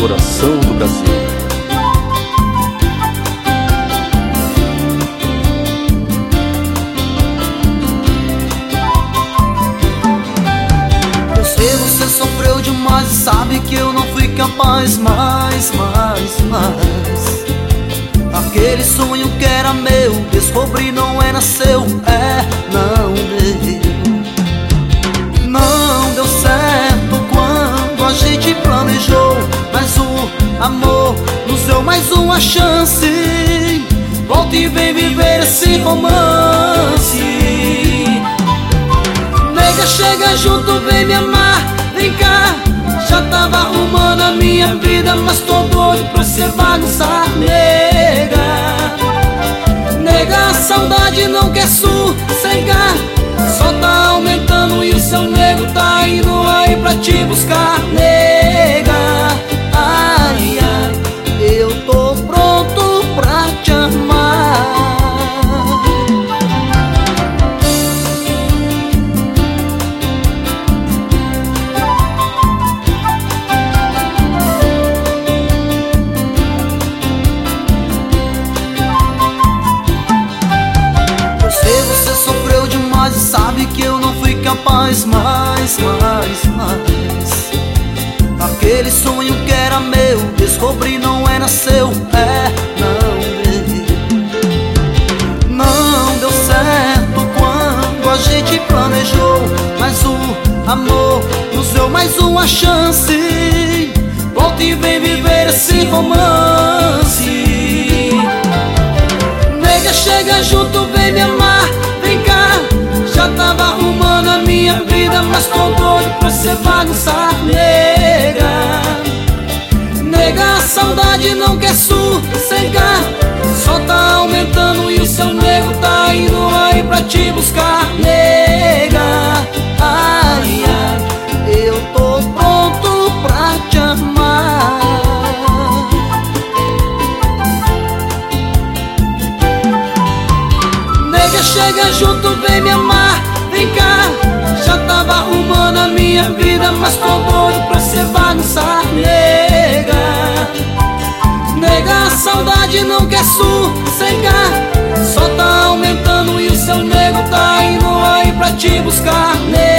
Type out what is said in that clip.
coração do Brasil. Eu sei, você sofreu demais e sabe que eu não fui capaz mais. Aquele sonho que era meu, descobri não era seu, não deu. Não deu certo quando a gente planejou, mas o amor nos deu mais uma chance. Volta e vem viver esse romance. Nega, chega junto, vem me amar, vem cá. Já tava arrumando a minha vida, mas tô doido pra você bagunçar, nega. Nega, a saudade não quer sossegar, só tá aumentando e o seu nego tá indo aí pra te buscar, nega. Ai, ai, eu tô pronto pra te amar. Você sofreu demais e sabe que eu não fui capaz mais. Aquele sonho que era meu, descobri não era seu, não deu. Não deu certo quando a gente planejou, mas o amor nos deu mais uma chance. Volta e vem viver esse romance. Nega, chega junto, vem me amar, vem cá. Já tava arrumando a minha vida, mas tô doido pra você bagunçar, nega. Nega, a saudade não quer sossegar, só tá aumentando e o seu nego tá indo aí pra te buscar, nega. Ai, ai, eu tô pronto pra te amar. Nega, chega junto, vem me amar, vem cá. Já tava arrumando a minha vida, mas tô doido pra você bagunçar, nega. Nega, a saudade não quer sossegar, só tá aumentando e o seu nego tá indo aí pra te buscar, nega.